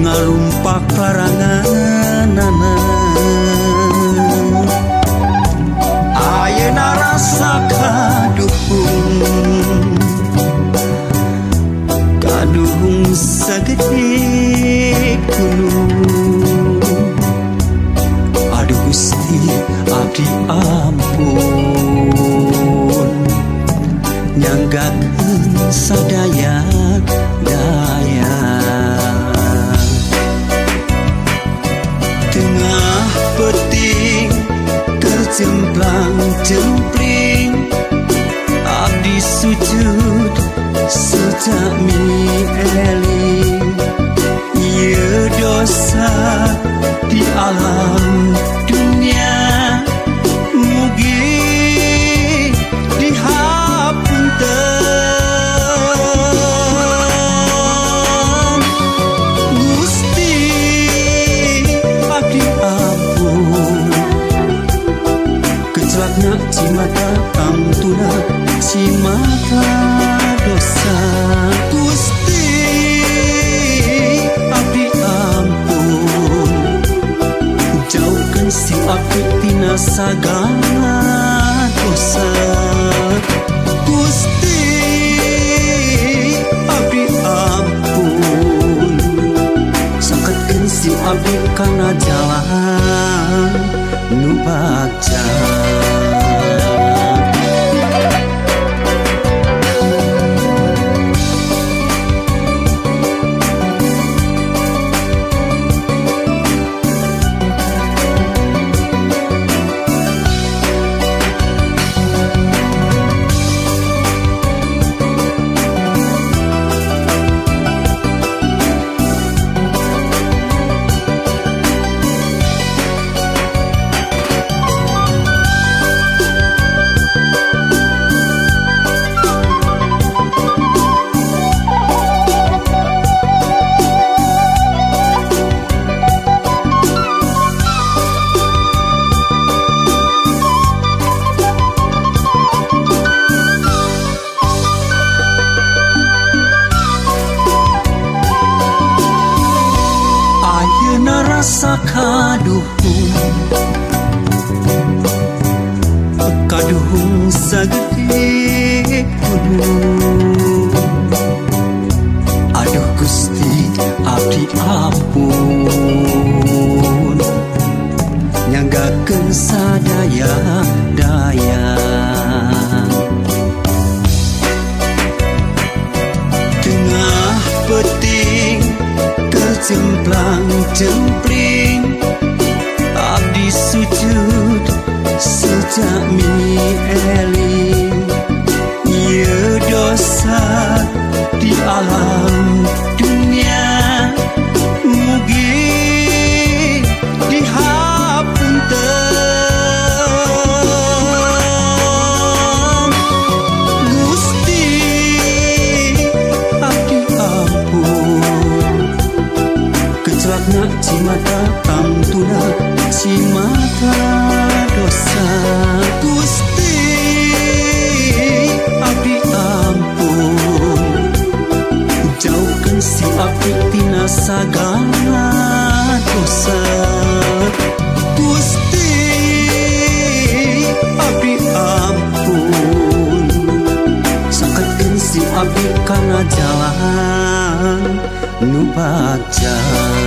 ngarumpak laranganana. Ayeuna rasa kaduhung sagede gunung. Aduh Gusti abdi ampun, nyanggakeun sadaya daya. Tengah peting terjemplang jempling, abdi sujud sejak eling. Ieu dosa di alam dunia, mugi dihapunten. Gusti abdi ampun, keclakna cimata tangtuna cimata dosa. Gusti abdi ampun, jauhkeun si abdi tina sagala dosa. Gusti abdi ampun, sangkatkeun si abdi kana jalan nu bagja. Rasa kaduhung sagede gunung. Aduh Gusti abdi ampun, nyanggakeun sadaya daya. Tengah peting terjemplang jempling, abdi sujud sejak eling. Ieu dosa di alam dunia, mugi dihapunten. Gusti abdi ampun, keclakna cimata tangtuna cimata dosa. Gusti abdi ampun, jauhkeun si abdi tina sagala dosa. Gusti abdi ampun, sangkatkeun si abdi kana jalan nu bagja.